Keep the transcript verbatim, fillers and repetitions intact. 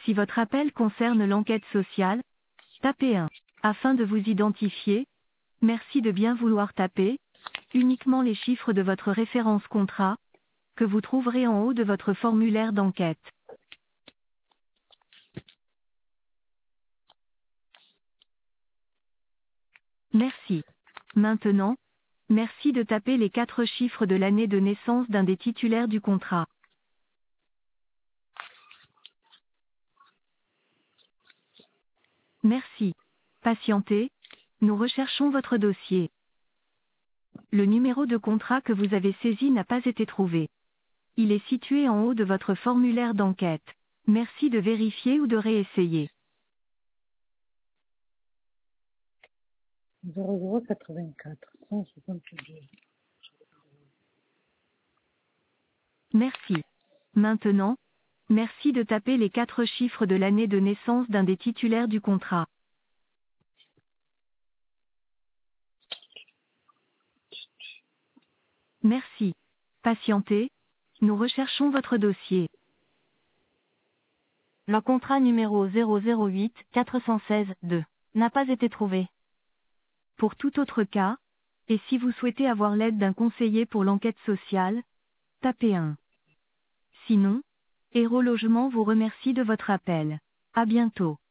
Si votre appel concerne l'enquête sociale, tapez un. Afin de vous identifier, merci de bien vouloir taper uniquement les chiffres de votre référence contrat, que vous trouverez en haut de votre formulaire d'enquête. Merci. Maintenant, merci de taper les quatre chiffres de l'année de naissance d'un des titulaires du contrat. Merci. Patientez, nous recherchons votre dossier. Le numéro de contrat que vous avez saisi n'a pas été trouvé. Il est situé en haut de votre formulaire d'enquête. Merci de vérifier ou de réessayer. zéro zéro quatre-vingt-quatre, cent soixante-douze. Merci. Maintenant, merci de taper les quatre chiffres de l'année de naissance d'un des titulaires du contrat. Merci. Patientez, nous recherchons votre dossier. Le contrat numéro zéro zéro huit quatre un six deux n'a pas été trouvé. Pour tout autre cas, et si vous souhaitez avoir l'aide d'un conseiller pour l'enquête sociale, tapez un. Sinon, Héro Logement vous remercie de votre appel. À bientôt.